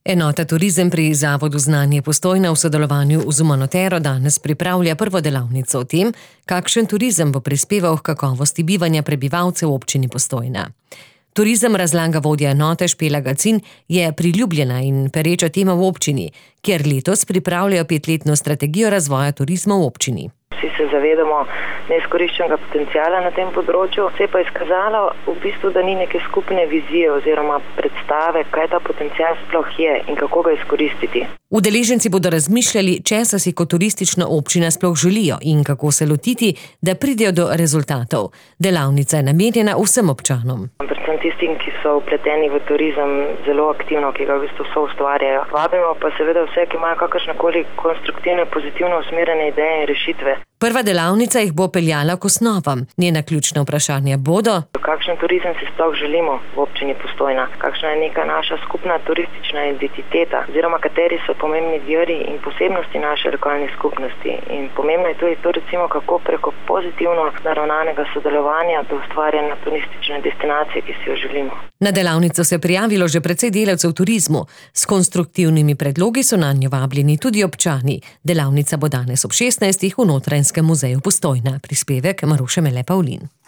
Enota Turizem pri Zavodu Znanje Postojna v sodelovanju z Umanotero danes pripravlja prvo delavnico o tem, kakšen turizem bo prispeval k kakovosti bivanja prebivalcev v občini Postojna. Turizem, razlaga vodja enote Špela Gacin, je priljubljena in pereča tema v občini, kjer letos pripravljajo 5-letno strategijo razvoja turizma v občini. Vsi se zavedamo neizkoriščenega potenciala na tem področju. Se je pa izkazalo v bistvu, da ni neke skupne vizije oziroma predstave, kaj ta potencial sploh je in kako ga izkoristiti. Udeleženci bodo razmišljali, česa si kot turistična občina sploh želijo in kako se lotiti, da pridejo do rezultatov. Delavnica je namenjena vsem občanom. Predvsem tistim, ki so vpleteni v turizem zelo aktivno, ki ga v bistvu soustvarjajo. Vabimo pa seveda vse, ki imajo kakršnekoli konstruktivne, pozitivno usmerjene ideje in rešitve. Prva delavnica jih bo peljala k osnovam. Njena ključna vprašanja bodo: kakšen turizem si sploh želimo v občini Postojna? Kakšna je neka naša skupna turistična identiteta? Oziroma, kateri so pomembni viri in posebnosti naše lokalne skupnosti? In pomembno je tudi to, recimo, kako preko pozitivno naravnanega sodelovanja do ustvarjanja turistične destinacije, ki si jo želimo. Na delavnico se je prijavilo že precej delavcev v turizmu. S konstruktivnimi predlogi so nanjo vabljeni tudi občani. Delavnica bo danes ob 16. v Notranjskem muzeju Postojna. Prispevek Maruše Mele Pavlin.